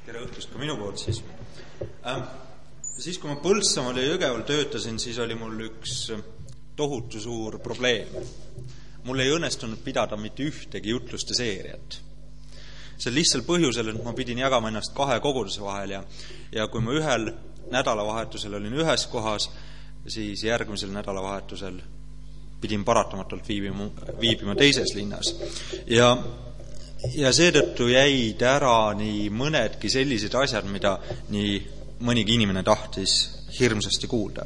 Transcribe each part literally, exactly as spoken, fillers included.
tere õhtust ka minu poolt siis. Ähm, siis kui ma Põltsamaal ja Jõgeval töötasin, siis oli mul üks tohutu suur probleem. Mul ei õnnestunud pidada mitte ühtegi jutluste seeriat. See on lihtsalt põhjusel, et ma pidin jagama ennast kahe koguduse vahel ja, ja kui ma ühel nädalavahetusel olin ühes kohas, siis järgmisel nädalavahetusel pidin paratamatult viibima, viibima teises linnas. Ja, ja seetõttu jäid ära nii mõnedki sellised asjad, mida nii mõnigi inimene tahtis hirmsasti kuulda.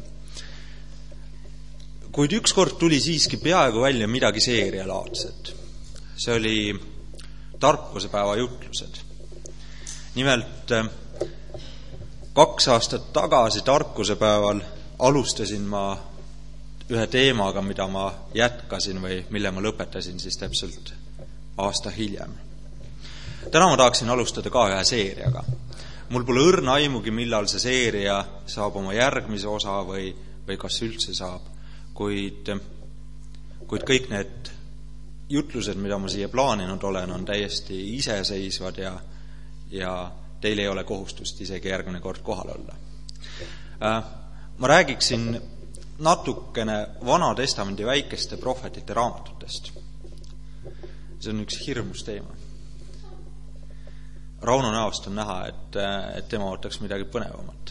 Kuid ükskord tuli siiski peaaegu välja midagi seerialaadset. See oli tarkusepäeva jutlused. Nimelt kaks aastat tagasi tarkusepäeval alustasin ma ühe teemaga, mida ma jätkasin või mille ma lõpetasin siis täpselt aasta hiljem. Täna ma tahaksin alustada ka ühe seeriaga. Mul pole õrna aimugi, millal see seeria saab oma järgmise osa või, või kas üldse saab, kuid, kuid kõik need jutlused, mida ma siia plaaninud olen, on täiesti iseseisvad ja, ja teil ei ole kohustust isegi järgmine kord kohal olla. Ma räägiksin natukene Vana Testamendi väikeste prohvetite raamatutest. See on üks hirmus teema. Rauno näost on näha, et, et tema ootaks midagi põnevamat.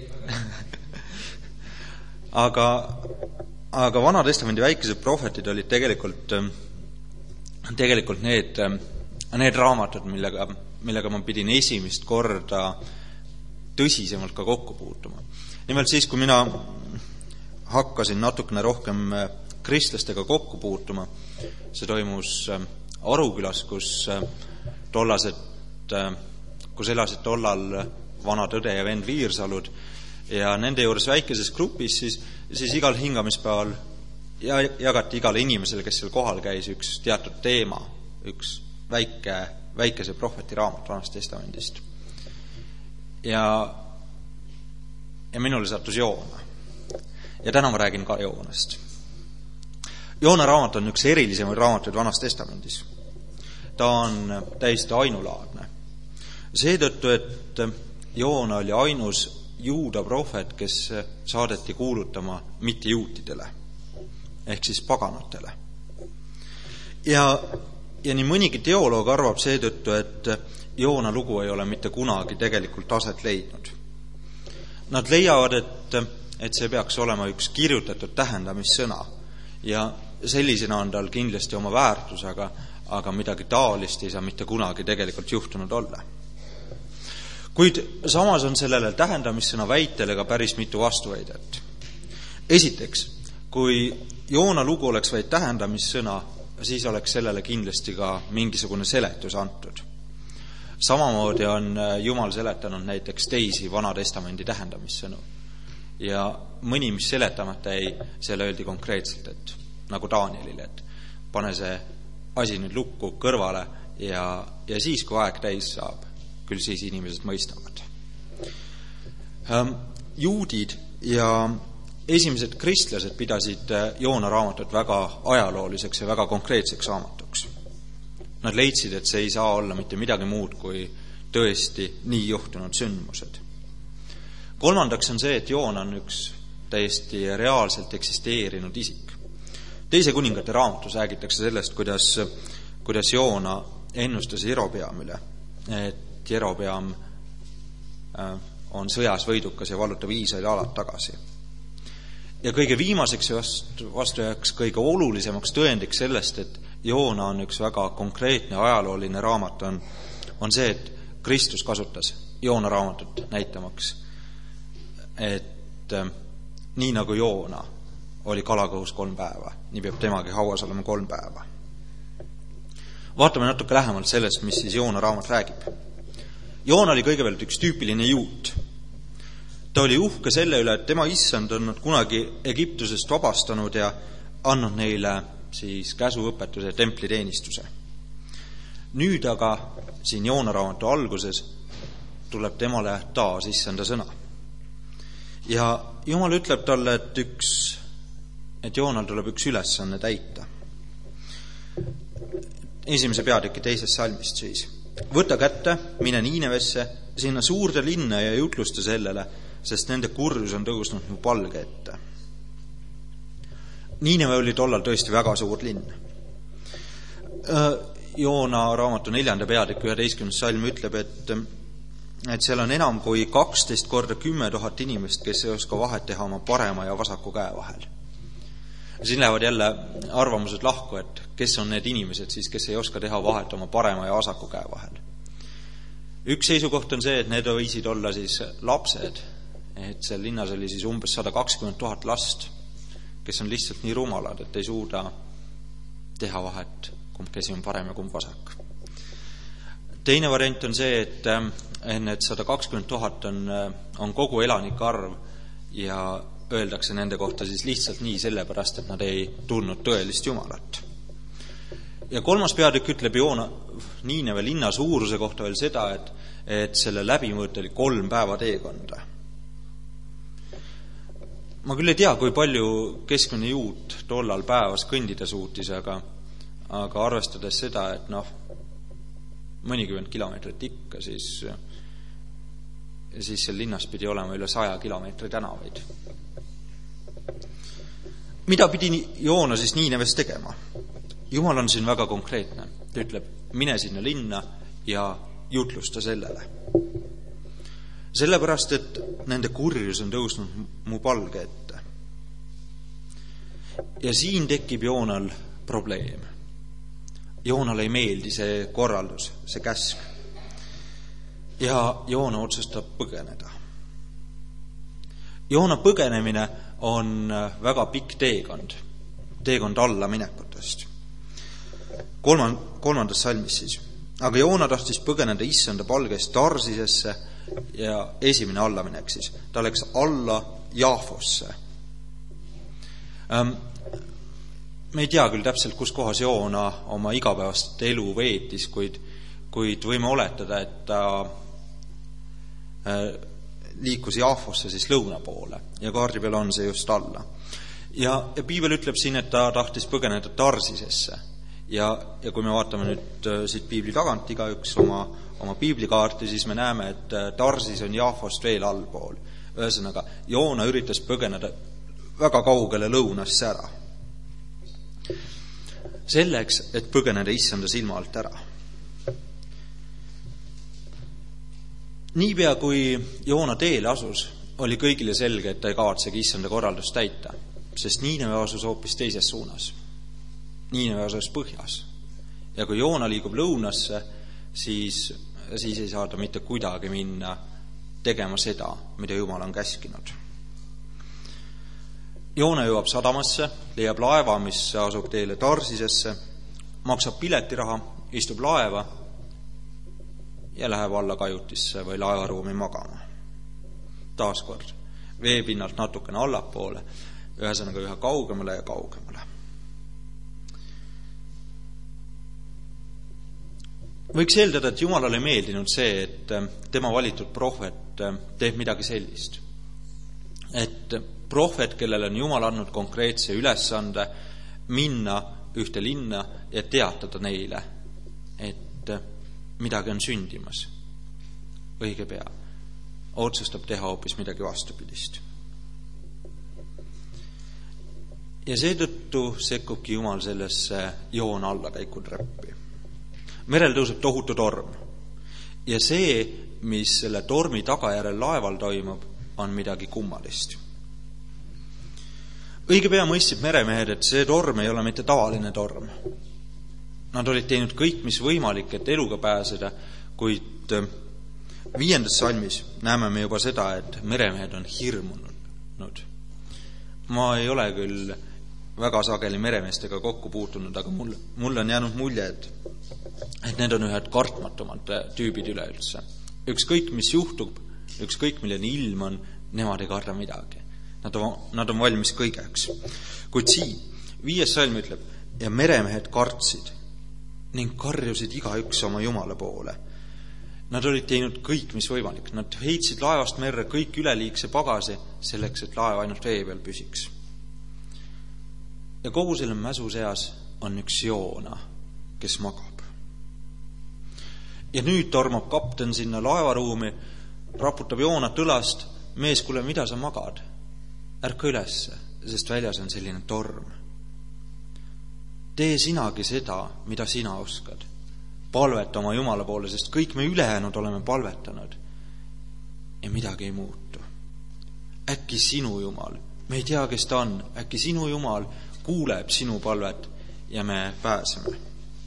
aga, aga Vana Testamendi väikesed prohvetid olid tegelikult, tegelikult need, need raamatud, millega, millega ma pidin esimest korda tõsisemalt ka kokku puutuma. Nimelt siis, kui mina hakkasin natukene rohkem kristlastega kokku puutuma, see toimus Arukülas, kus tollased, kus elasid tollal vana tõde ja vend Viirsalud ja nende juures väikeses grupis siis, siis igal hingamispäeval ja jagati igale inimesele, kes seal kohal käis, üks teatud teema, üks väike, väikese prohveti raamat Vanast Testamendist. Ja, ja minule sattus Joona. Ja täna ma räägin ka Joonast. Joona raamat on üks erilisemaid raamatuid Vanas Testamendis. Ta on täiesti ainulaadne. Seetõttu, et Joona oli ainus juuda prohvet, kes saadeti kuulutama mitte juutidele, ehk siis paganatele. Ja, ja nii mõnigi teoloog arvab seetõttu, et Joona lugu ei ole mitte kunagi tegelikult aset leidnud. Nad leiavad, et, et see peaks olema üks kirjutatud tähendamissõna ja sellisena on tal kindlasti oma väärtus, aga, aga midagi taolist ei saa mitte kunagi tegelikult juhtunud olla. Kuid samas on sellele tähendamissõna väitele ka päris mitu vastuväidet. Esiteks, kui Joona lugu oleks vaid tähendamissõna, siis oleks sellele kindlasti ka mingisugune seletus antud. Samamoodi on Jumal seletanud näiteks teisi Vana Testamendi tähendamissõnu. Ja mõni, mis seletamata ei, selle öeldi konkreetselt, et nagu Danielile, et pane see asi nüüd lukku kõrvale ja, ja siis, kui aeg täis saab, küll siis inimesed mõistavad. Juudid ja esimesed kristlased pidasid Joona raamatut väga ajalooliseks ja väga konkreetseks raamatuks. Nad leidsid, et see ei saa olla mitte midagi muud kui tõesti nii juhtunud sündmused. Kolmandaks on see, et Joona on üks täiesti reaalselt eksisteerinud isik. Teise kuningate raamatus räägitakse sellest, kuidas, kuidas Joona ennustas Jerobeamile, et Jerobeam on sõjas võidukas ja vallutab Iisraeli alad tagasi. Ja kõige viimaseks vastu, vastujaks, kõige olulisemaks tõendiks sellest, et Joona on üks väga konkreetne ajalooline raamat, on, on see, et Kristus kasutas Joona raamatut näitamaks, et äh, nii nagu Joona oli kalakõhus kolm päeva, nii peab temagi hauas olema kolm päeva. Vaatame natuke lähemalt sellest, mis siis Joona raamat räägib. Joona oli kõigepealt üks tüüpiline juut. Ta oli uhke selle üle, et tema issand on nad kunagi Egiptusest vabastanud ja andnud neile siis käsuõpetuse ja templiteenistuse. Nüüd aga siin Joona raamatu alguses tuleb temale taas issanda sõna. Ja Jumal ütleb talle, et, üks, et Joonal tuleb üks ülesanne täita. Esimese peatüki teisest salmist siis. Võta kätte, mine Niinevesse sinna suurde linna ja jutlusta sellele, sest nende kurjus on tõusnud mu palge ette. Niineve oli tollal tõesti väga suur linn. Joona raamatu neljanda peatükk üheteistkümnes salm ütleb, et, et seal on enam kui kaksteist korda kümme tuhat inimest, kes ei oska vahet teha oma parema ja vasaku käe vahel. Siin lähevad jälle arvamused lahku, et kes on need inimesed siis, kes ei oska teha vahet oma parema ja vasaku käe vahel. Üks seisukoht on see, et need võisid olla siis lapsed, et seal linnas oli siis umbes sada kakskümmend tuhat last, kes on lihtsalt nii rumalad, et ei suuda teha vahet, kumb käsi on parem ja kumb vasak. Teine variant on see, et need sada kakskümmend tuhat on, on kogu elanike arv ja öeldakse nende kohta siis lihtsalt nii sellepärast, et nad ei tundnud tõelist Jumalat. Ja kolmas peatükk ütleb Joona Niineve linna suuruse kohta veel seda, et, et selle läbimõõt oli kolm päeva teekonda. Ma küll ei tea, kui palju keskmine juut tollal päevas kõndida suutis, aga, aga arvestades seda, et noh, mõnikümmend kilomeetrit ikka, siis, siis seal linnas pidi olema üle saja kilomeetri tänavaid. Mida pidi Joona siis Niineves tegema? Jumal on siin väga konkreetne. Ta ütleb, mine sinna linna ja jutlusta sellele. Sellepärast, et nende kurjus on tõusnud mu palge ette. Ja siin tekib Joonal probleem. Joonal ei meeldi see korraldus, see käsk. Ja Joona otsustab põgeneda. Joona põgenemine on väga pikk teekond, teekond alla minekutest. Kolmand, kolmandas salmis siis. Aga Joona tahtis põgeneda issanda palgest Tarsisesse ja esimene allaminek siis. Ta läks alla Jaafosse. Ähm, me ei tea küll täpselt, kus kohas Joona oma igapäevast elu veetis, kuid, kuid võime oletada, et ta äh, liikus Jaafosse siis lõuna poole ja kaardi peal on see just alla. Ja, ja piibel ütleb siin, et ta tahtis põgeneda Tarsisesse. Ja, ja kui me vaatame nüüd siit piibli tagant igaüks oma, oma piiblikaarti, siis me näeme, et Tarsis on Jaafost veel allpool. Ühesõnaga, Joona üritas põgeneda väga kaugele lõunasse ära. Selleks, et põgeneda issanda silma alt ära. Niipea kui Joona teele asus, oli kõigile selge, et ta ei kavatsegi issanda korraldust täita, sest Niineve asus hoopis teises suunas. Niineve asus põhjas. Ja kui Joona liigub lõunasse, siis, siis ei saa ta mitte kuidagi minna tegema seda, mida Jumal on käskinud. Joona jõuab sadamasse, leiab laeva, mis asub teele Tarsisesse, maksab piletiraha, istub laeva ja läheb alla kajutisse või laevaruumi magama. Taaskord veepinnalt natukene allapoole, ühesõnaga üha kaugemale ja kaugemale. Võiks eeldada, et Jumalale meeldinud see, et tema valitud prohvet teeb midagi sellist. Et prohvet, kellel on Jumal andnud konkreetse ülesande minna ühte linna ja teatada neile, et midagi on sündimas õige pea, otsustab teha hoopis midagi vastupidist. Ja seetõttu sekkubki Jumal sellesse Joona allakäikutreppi. Merel tõuseb tohutu torm. Ja see, mis selle tormi tagajärel laeval toimub, on midagi kummalist. Õige pea mõistsid meremehed, et see torm ei ole mitte tavaline torm. Nad olid teinud kõik, mis võimalik, et eluga pääseda, kuid viiendas salmis näeme me juba seda, et meremehed on hirmunud. Ma ei ole küll väga sageli meremeestega kokku puutunud, aga mul, mul on jäänud mulje, et, et need on ühed kartmatumad tüübid üleüldse. Ükskõik, mis juhtub, ükskõik, milline ilm on, nemad ei karda midagi. Nad on, nad on valmis kõigeks. Kuid siin, viies salm ütleb, ja meremehed kartsid ning karjusid igaüks oma Jumala poole. Nad olid teinud kõik, mis võimalik. Nad heitsid laevast merre kõik üleliigse pagasi selleks, et laev ainult vee peal püsiks. Ja kogu selle mäsu seas on üks Joona, kes magab. ja nüüd tormab kapten sinna laevaruumi, raputab Joonat õlast, mees, kuule, mida sa magad? Ärka ülesse, sest väljas on selline torm. Tee sinagi seda, mida sina oskad. Palveta oma Jumala poole, sest kõik me ülejäänud oleme palvetanud. Ja midagi ei muutu. Äkki sinu Jumal, me ei tea, kes ta on, äkki sinu Jumal kuuleb sinu palvet ja me pääseme.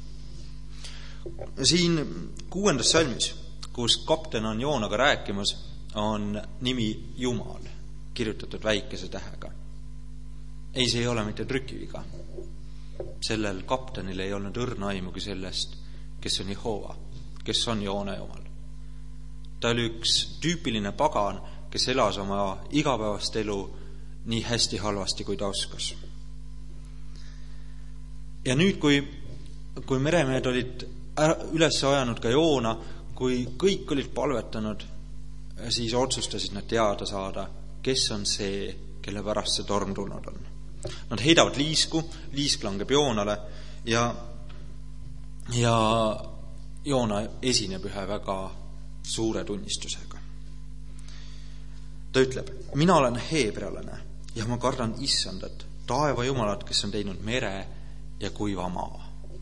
Siin kuuendas salmis, kus kapten on Joonaga rääkimas, on nimi Jumal kirjutatud väikese tähega. Ei, see ei ole mitte trükiviga. Sellel kaptenil ei olnud õrna aimugi sellest, kes on Jehova, kes on Joona Jumal. Ta oli üks tüüpiline pagan, kes elas oma igapäevast elu nii hästi halvasti, kui ta oskas. Ja nüüd, kui, kui meremehed olid üles ajanud ka Joona, kui kõik olid palvetanud, siis otsustasid nad teada saada, kes on see, kelle pärast see torm tulnud on. Nad heidavad liisku, liisk langeb Joonale ja, ja Joona esineb ühe väga suure tunnistusega. Ta ütleb, mina olen heebrealane ja ma kardan issandat, taeva Jumalat, kes on teinud mere ja kuiva maa.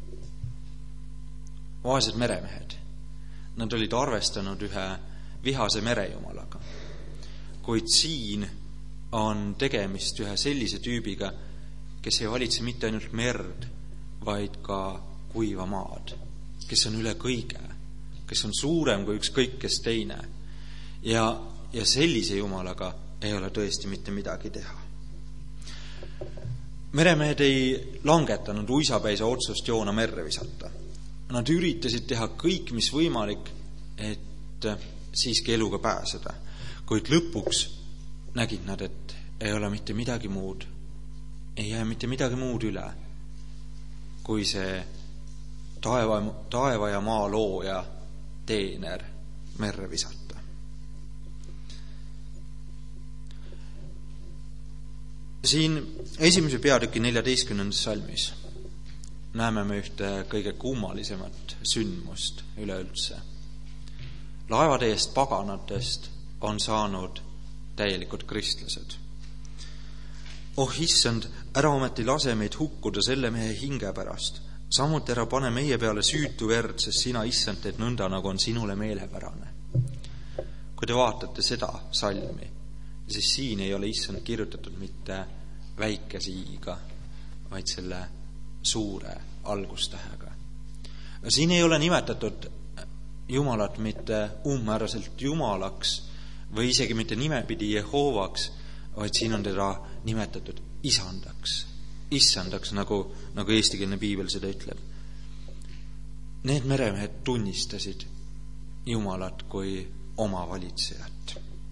Vaesed meremehed, nad olid arvestanud ühe vihase merejumalaga, kuid siin on tegemist ühe sellise tüübiga, kes ei valitse mitte ainult merd, vaid ka kuiva maad, kes on üle kõige, kes on suurem kui ükskõik kes teine. Ja, ja sellise Jumalaga ei ole tõesti mitte midagi teha. Meremehed ei langetanud uisapäise otsust Joona merre visata. Nad üritasid teha kõik, mis võimalik, et siiski eluga pääseda, kuid lõpuks nägid nad, et ei ole mitte midagi muud, ei jää mitte midagi muud üle, kui see taeva, taeva ja maa looja teener merre visata. Siin esimese peatüki neljateistkümnendas salmis näeme me ühte kõige kummalisemat sündmust üleüldse. Laevateest paganatest on saanud täielikud kristlased. Oh issand, ära ometi lase meid hukkuda selle mehe hinge pärast. Samuti ära pane meie peale süütu verd, sest sina, issand, teed nõnda, nagu on sinule meelepärane. Kui te vaatate seda salmi, siis siin ei ole issand kirjutatud mitte väikese i-ga, vaid selle suure algustähega. Siin ei ole nimetatud Jumalat mitte umbmääraselt Jumalaks või isegi mitte nimepidi Jehovaks, vaid siin on teda nimetatud isandaks. Issandaks, nagu, nagu eestikeelne piibel seda ütleb. Need meremehed tunnistasid Jumalat kui oma valitsejat.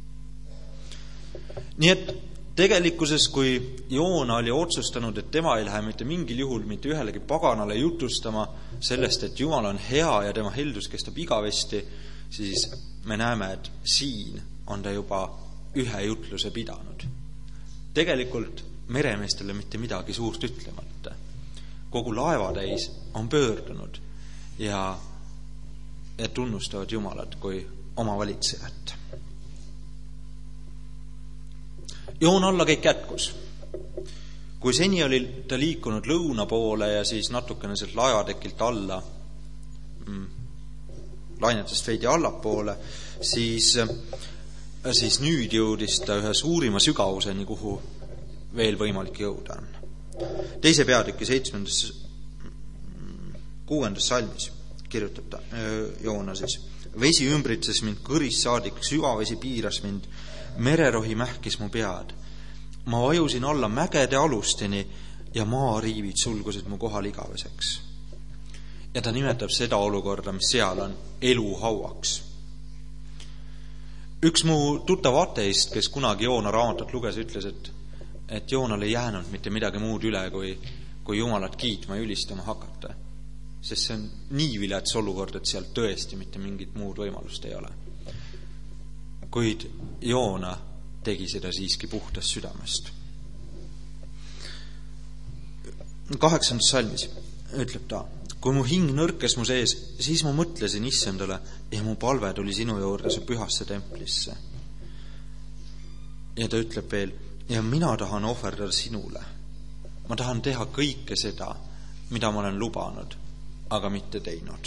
Nii et tegelikkuses, kui Joona oli otsustanud, et tema ei lähe mitte mingil juhul mitte ühelegi paganale jutustama sellest, et Jumal on hea ja tema heldus kestab igavesti, siis me näeme, et siin on ta juba ühe jutluse pidanud. Tegelikult meremeestele mitte midagi suurt ütlemata. Kogu laevatäis on pöördunud ja, ja tunnustavad Jumalat kui oma valitsejat. Joon allakäik jätkus. Kui seni oli ta liikunud lõuna poole ja siis natukene sealt laevatekilt alla, mm, lainetest veidi allapoole, siis, siis nüüd jõudis ta ühe suurima sügavuseni, kuhu veel võimalik jõuda on. Teise peatüki seitsmendas, kuuendas salmis kirjutab ta, Joona siis. Vesi ümbritses mind kõris saadik, süvavesi piiras mind, mererohi mähkis mu pead. Ma vajusin alla mägede alusteni ja maariivid sulgusid mu kohal igaveseks. Ja ta nimetab seda olukorda, mis seal on, eluhauaks. Üks mu tuttav ateist, kes kunagi Joona raamatut luges, ütles, et, et Joonal ei jäänud mitte midagi muud üle, kui, kui Jumalat kiitma ja ülistama hakata. Sest see on nii vilets olukord, et seal tõesti mitte mingit muud võimalust ei ole. Kuid Joona tegi seda siiski puhtast südamest. Kaheksandas salmis ütleb ta, kui mu hing nõrkes mu sees, siis ma mõtlesin issandale ja mu palve tuli sinu juurde su pühasse templisse. Ja ta ütleb veel, ja mina tahan ohverdada sinule. Ma tahan teha kõike seda, mida ma olen lubanud, aga mitte teinud.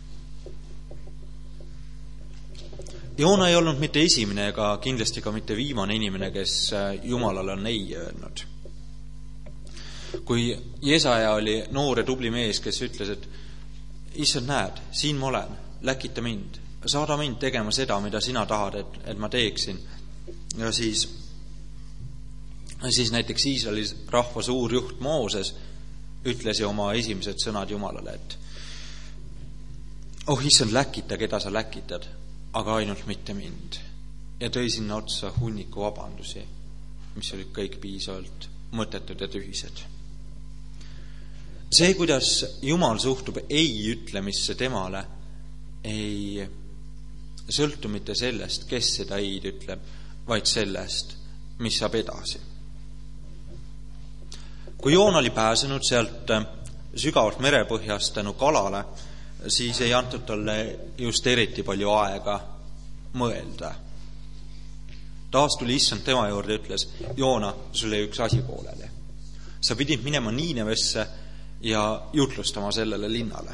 Joona ei olnud mitte esimene ega kindlasti ka mitte viimane inimene, kes Jumalale on ei öelnud. Kui Jesaja oli noor ja tubli mees, kes ütles, et issand, näed, siin ma olen, läkita mind, saada mind tegema seda, mida sina tahad, et, et ma teeksin. Ja siis, siis näiteks Iisraeli rahva suur juht Mooses ütles ju oma esimesed sõnad Jumalale, et oh issand, läkita, keda sa läkitad, aga ainult mitte mind. Ja tõi sinna otsa hunniku vabandusi, mis olid kõik piisavalt mõttetud ja tühised. See, kuidas Jumal suhtub ei ütlemisse temale, ei sõltu mitte sellest, kes seda ei ütleb, vaid sellest, mis saab edasi. Kui Joona oli pääsenud sealt sügavalt merepõhjast tänu kalale, siis ei antud talle just eriti palju aega mõelda. Taas tuli issand tema juurde ja ütles, Joona, sul ei üks asi pooleli. Sa pidid minema Niinevesse ja jutlustama sellele linnale.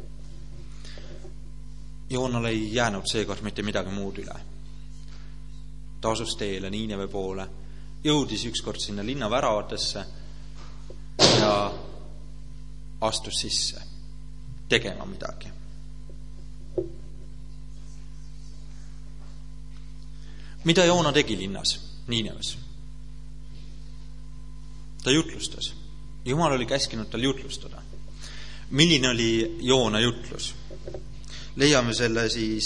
Joonal ei jäänud seekord mitte midagi muud üle. Ta asus teele Niineve poole, jõudis ükskord sinna linna väravatesse ja astus sisse tegema midagi. Mida Joona tegi linnas, Niineves? Ta jutlustas. Jumal oli käskinud tal jutlustada. Milline oli Joona jutlus? Leiame selle siis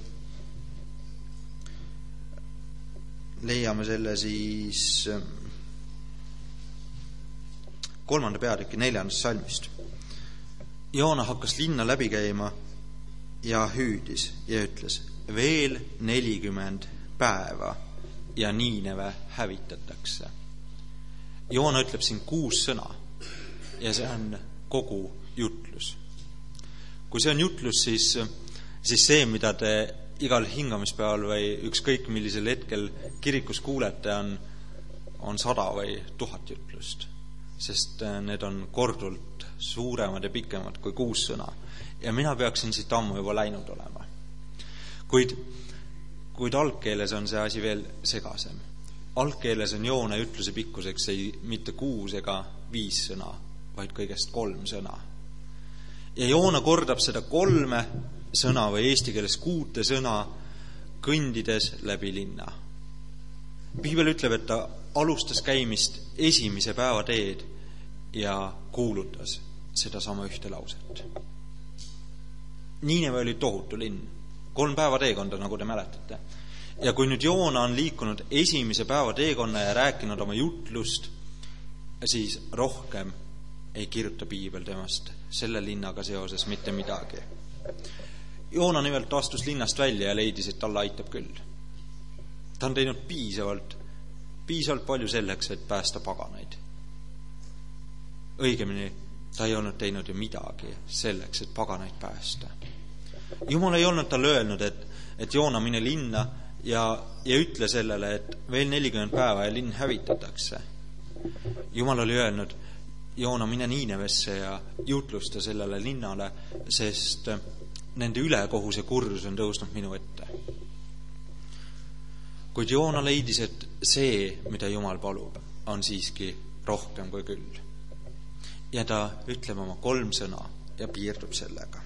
leiame selle siis kolmanda peatüki neljandast salmist. Joona hakkas linna läbi käima ja hüüdis ja ütles, veel nelikümmend päeva ja Niineve hävitatakse. Joona ütleb siin kuus sõna ja see on kogu jutlus. Kui see on jutlus, siis, siis see, mida te igal hingamispäeval või ükskõik millisel hetkel kirikus kuulete, on, on sada või tuhat jutlust, sest need on kordult suuremad ja pikemad kui kuus sõna. Ja mina peaksin siit ammu juba läinud olema. Kuid, kuid algkeeles on see asi veel segasem. Algkeeles on Joona jutluse pikkuseks ei mitte kuus ega viis sõna, vaid kõigest kolm sõna. Ja Joona kordab seda kolme sõna või eesti keeles kuute sõna kõndides läbi linna. Piibel ütleb, et ta alustas käimist esimese päeva teed ja kuulutas seda sama ühte lauset. Niineve oli tohutu linn, kolm päeva teekonda, nagu te mäletate. Ja kui nüüd Joona on liikunud esimese päeva teekonna ja rääkinud oma jutlust, siis rohkem ei kirjuta Piibel temast selle linnaga seoses mitte midagi. Joona nimelt astus linnast välja ja leidis, et talle aitab küll. Ta on teinud piisavalt, piisavalt palju selleks, et päästa paganaid. Õigemini, ta ei olnud teinud ju midagi selleks, et paganaid päästa. Jumal ei olnud talle öelnud, et, et Joona mine linna ja, ja ütle sellele, et veel nelikümmend päeva ja linn hävitatakse. Jumal oli öelnud, Joona mine Niinevesse ja jutlusta sellele linnale, sest nende ülekohus ja kurjus on tõusnud minu ette. Kuid Joona leidis, et see, mida Jumal palub, on siiski rohkem kui küll. Ja ta ütleb oma kolm sõna ja piirdub sellega.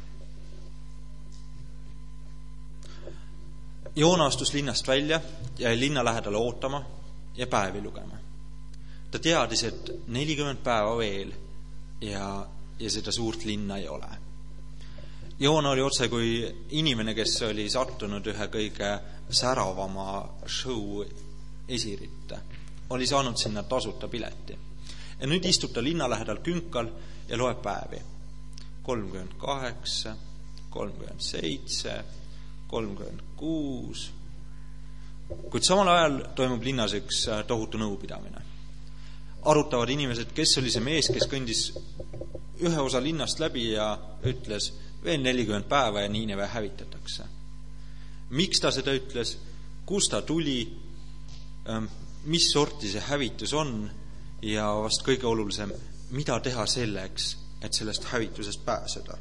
Joona astus linnast välja ja jäi linna lähedale ootama ja päevi lugema. Ta teadis, et nelikümmend päeva veel ja, ja seda suurt linna ei ole. Joona oli otse kui inimene, kes oli sattunud ühe kõige säravama show esiritte. Oli saanud sinna tasuta pileti. Ja nüüd istub ta linna lähedal künkal ja loeb päevi. kolmkümmend kaheksa, kolmkümmend seitse, kolmkümmend kuus. Kuid samal ajal toimub linnas üks tohutu nõupidamine. arutavad inimesed, kes oli see mees, kes kõndis ühe osa linnast läbi ja ütles, veel nelikümmend päeva ja Niineve hävitatakse. Miks ta seda ütles, kus ta tuli, mis sorti see hävitus on ja vast kõige olulisem, mida teha selleks, et sellest hävitusest pääseda.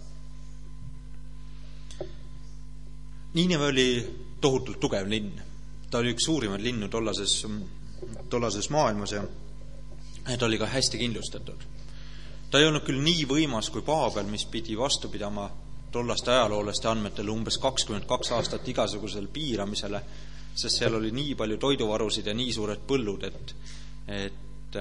Niineve oli tohutult tugev linn. Ta oli üks suurimaid linnu tollases, tollases maailmas ja ta oli ka hästi kindlustatud. Ta ei olnud küll nii võimas kui Paabel, mis pidi vastu pidama tollaste ajaloolaste andmetel umbes kakskümmend kaks aastat igasugusel piiramisele, sest seal oli nii palju toiduvarusid ja nii suured põllud, et, et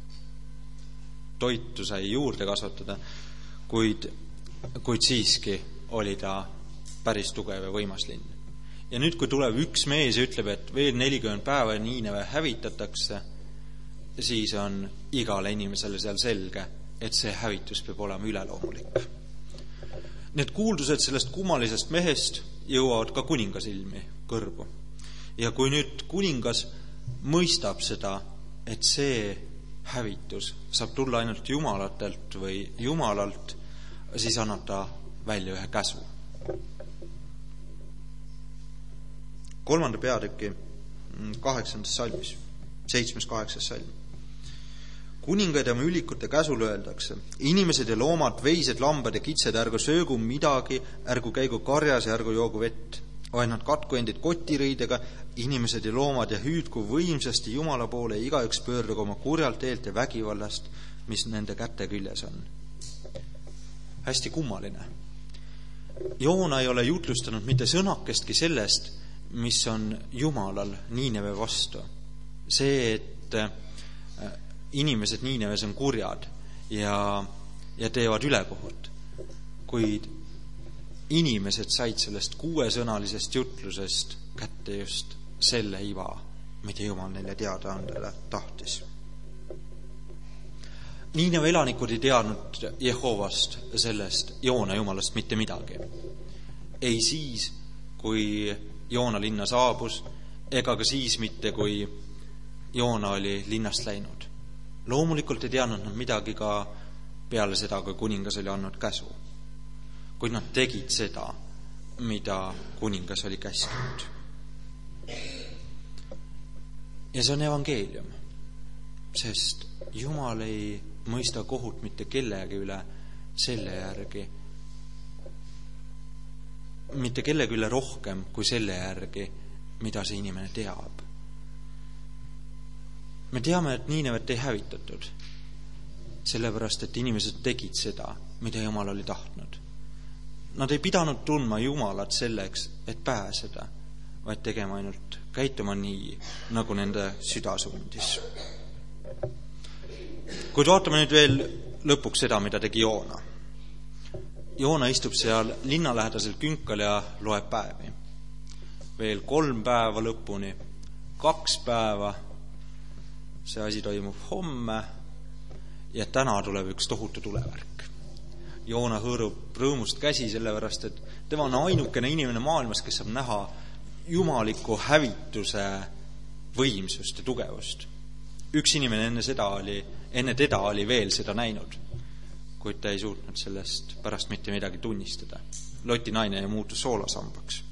toitu sai juurde kasvatada, kuid, kuid siiski oli ta päris tugev ja võimas linn. Ja nüüd, kui tuleb üks mees ja ütleb, et veel nelikümmend päeva ja Niineve hävitatakse, siis on igale inimesele seal selge, et see hävitus peab olema üleloomulik. Need kuuldused sellest kummalisest mehest jõuavad ka kuninga silmi kõrvu. Ja kui nüüd kuningas mõistab seda, et see hävitus saab tulla ainult jumalatelt või jumalalt, siis annab ta välja ühe käsu. Kolmanda peatüki kaheksandas salmis, seitsmes kaheksas salm. Kuningaid ja ülikute käsul öeldakse, inimesed ja loomad, veised, lambad ja kitsed, ärgu söögu midagi, ärgu käigu karjas ja ärgu joogu vett. Vaid nad katku endid kotirõidega, inimesed ja loomad ja hüüdku võimsasti Jumala poole ja igaüks pöördugu oma kurjalt teelt ja vägivallast, mis nende käte küljes on. Hästi kummaline. Joona ei ole jutlustanud mitte sõnakestki sellest, mis on Jumalal Niineve vastu. See, et inimesed Niineves on kurjad ja, ja teevad ülekohut, kuid inimesed said sellest kuuesõnalisest jutlusest kätte just selle iva, mida Jumal neile teada andele tahtis. Niineve elanikud ei teadnud Jehovast, sellest Joona Jumalast mitte midagi. Ei siis, kui Joona linna saabus, ega ka siis mitte, kui Joona oli linnast läinud. Loomulikult ei teadnud nad midagi ka peale seda, kui kuningas oli andnud käsu. Kuid nad tegid seda, mida kuningas oli käskinud. Ja see on evangeelium, sest Jumal ei mõista kohut mitte kellegi üle selle järgi, mitte kellegi üle rohkem kui selle järgi, mida see inimene teab. Me teame, et Niinevet ei hävitatud, sellepärast, et inimesed tegid seda, mida Jumal oli tahtnud. Nad ei pidanud tundma Jumalat selleks, et pääseda, vaid tegema ainult käituma nii, nagu nende süda sundis. Kuid vaatame nüüd veel lõpuks seda, mida tegi Joona. Joona istub seal linnalähedasel künkal ja loeb päevi. Veel kolm päeva lõpuni, kaks päeva, see asi toimub homme ja täna tuleb üks tohutu tulevärk. Joona hõõrub rõõmust käsi sellepärast, et tema on ainukene inimene maailmas, kes saab näha jumaliku hävituse võimsust ja tugevust. Üks inimene enne, seda oli, enne teda oli veel seda näinud, kuid ta ei suutnud sellest pärast mitte midagi tunnistada. Loti naine muutus soolasambaks.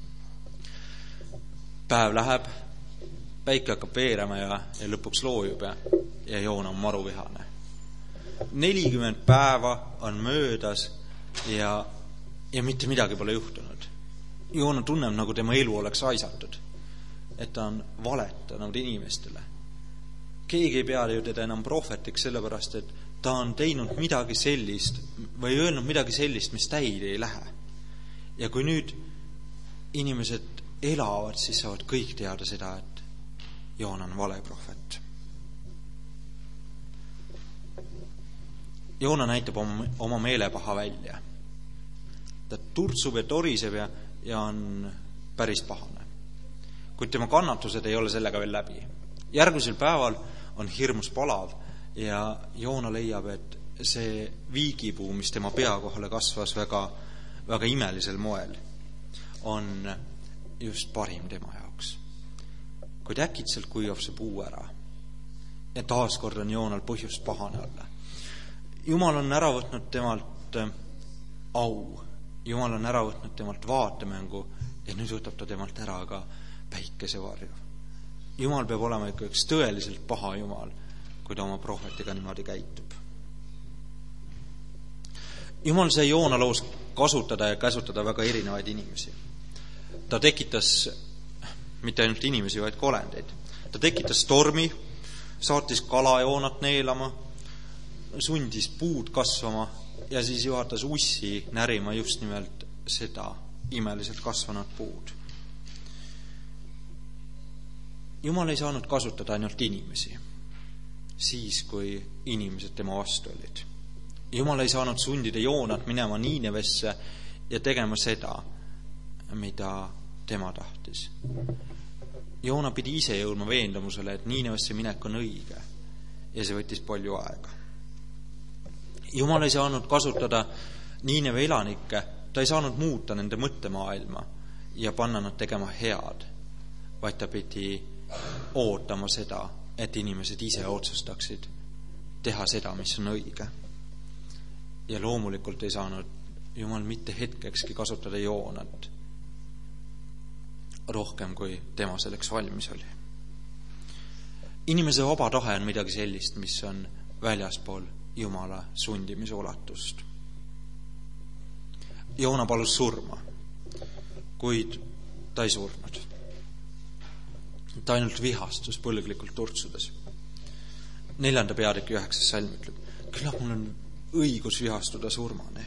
Päev läheb, päike hakkab veerema ja, ja lõpuks loojub ja, ja Joona on maruvihane. nelikümmend päeva on möödas ja, ja mitte midagi pole juhtunud. Joona tunneb, nagu tema elu oleks aisatud, et ta on valetanud inimestele. Keegi ei pea ju teda enam prohvetiks, sellepärast, et ta on teinud midagi sellist või öelnud midagi sellist, mis täide ei lähe. Ja kui nüüd inimesed elavad, siis saavad kõik teada seda, et Joona on vale prohvet. Joona näitab oma, oma meelepaha välja. Ta turtsub ja toriseb ja, ja on päris pahane. Kuid tema kannatused ei ole sellega veel läbi. Järgmisel päeval on hirmus palav ja Joona leiab, et see viigipuu, mis tema pea kohale kasvas väga, väga imelisel moel, on just parim tema jaoks. Kuid äkitselt kuivab see puu ära ja taaskord on Joonal põhjust pahane olla. Jumal on ära võtnud temalt au, Jumal on ära võtnud temalt vaatemängu ja nüüd võtab ta temalt ära ka päikesevarju. Jumal peab olema ikka üks tõeliselt paha Jumal, kui ta oma prohvetiga niimoodi käitub. Jumal sai Joona loos kasutada ja käsutada väga erinevaid inimesi. Ta tekitas mitte ainult inimesi, vaid ka olendeid. Ta tekitas tormi, saatis kala Joonat neelama, sundis puud kasvama ja siis juhatas ussi närima just nimelt seda imeliselt kasvanud puud. Jumal ei saanud kasutada ainult inimesi, siis kui inimesed tema vastu olid. Jumal ei saanud sundida Joonat minema Niinevesse ja tegema seda, mida tema tahtis. Joona pidi ise jõudma veendumusele, et Niinevesse minek on õige ja see võttis palju aega. Jumal ei saanud kasutada Niineve elanikke, ta ei saanud muuta nende mõttemaailma ja panna nad tegema head, vaid ta pidi ootama seda, et inimesed ise otsustaksid teha seda, mis on õige. Ja loomulikult ei saanud Jumal mitte hetkekski kasutada Joonat rohkem, kui tema selleks valmis oli. Inimese vaba tahe on midagi sellist, mis on väljaspool Jumala sundimise ulatust. Joona palus surma, kuid ta ei surnud. Ta ainult vihastus põlglikult turtsudes. Neljanda peatüki üheksas salm ütleb, küll mul on õigus vihastuda surmane.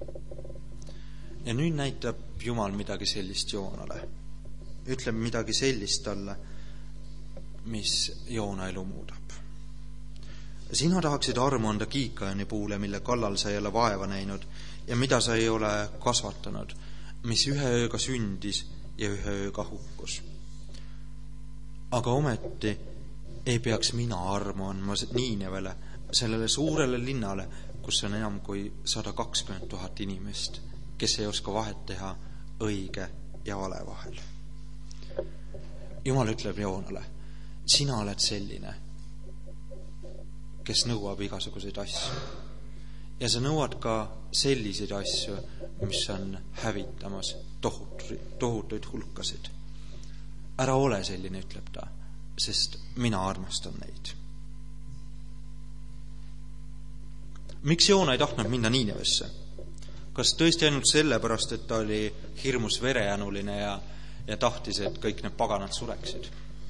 Ja nüüd näitab Jumal midagi sellist Joonale. Ütleb midagi sellist talle, mis Joona elu muudab. Sina tahaksid armu anda kiikajani puule, mille kallal sa ei ole vaeva näinud ja mida sa ei ole kasvatanud, mis ühe ööga sündis ja ühe ööga hukkus. Aga ometi ei peaks mina armu andma Niinevele, sellele suurele linnale, kus on enam kui sada kakskümmend tuhat inimest, kes ei oska vahet teha õige ja vale vahel. Jumal ütleb Joonale, sina oled selline, kes nõuab igasuguseid asju. Ja sa nõuad ka selliseid asju, mis on hävitamas tohutuid, tohutuid hulkasid. Ära ole selline, ütleb ta, sest mina armastan neid. Miks Joona ei tahtnud minna Niinevesse? Kas tõesti ainult sellepärast, et ta oli hirmus vereänuline ja, ja tahtis, et kõik need paganad sureksid?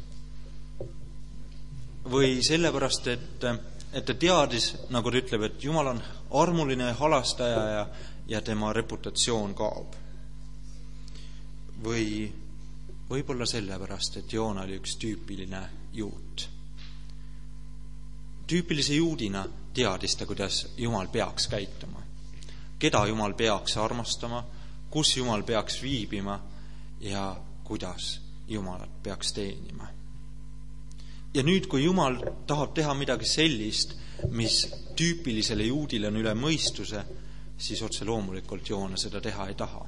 Või sellepärast, et, et ta teadis, nagu ta ütleb, et Jumal on armuline halastaja ja, ja tema reputatsioon kaob? Või võib-olla sellepärast, et Joona oli üks tüüpiline juut. Tüüpilise juudina teadis ta, kuidas Jumal peaks käituma. Keda Jumal peaks armastama, kus Jumal peaks viibima ja kuidas Jumalat peaks teenima. Ja nüüd, kui Jumal tahab teha midagi sellist, mis tüüpilisele juudile on üle mõistuse, siis otse loomulikult Joona seda teha ei taha.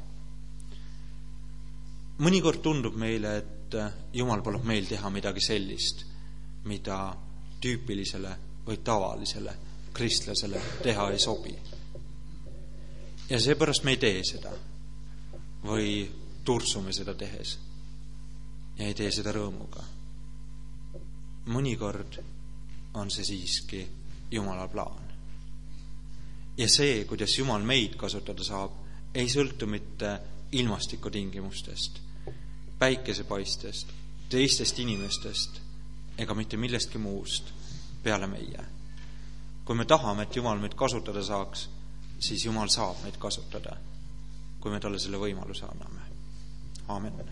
Mõnikord tundub meile, et Jumal palub meil teha midagi sellist, mida tüüpilisele või tavalisele kristlasele teha ei sobi. Ja seepärast me ei tee seda või tursume seda tehes ja ei tee seda rõõmuga. Mõnikord on see siiski Jumala plaan. Ja see, kuidas Jumal meid kasutada saab, ei sõltu mitte ilmastikutingimustest, päikesepaistest, teistest inimestest ega mitte millestki muust peale meie. Kui me tahame, et Jumal meid kasutada saaks, siis Jumal saab meid kasutada, kui me talle selle võimaluse anname. Aamen.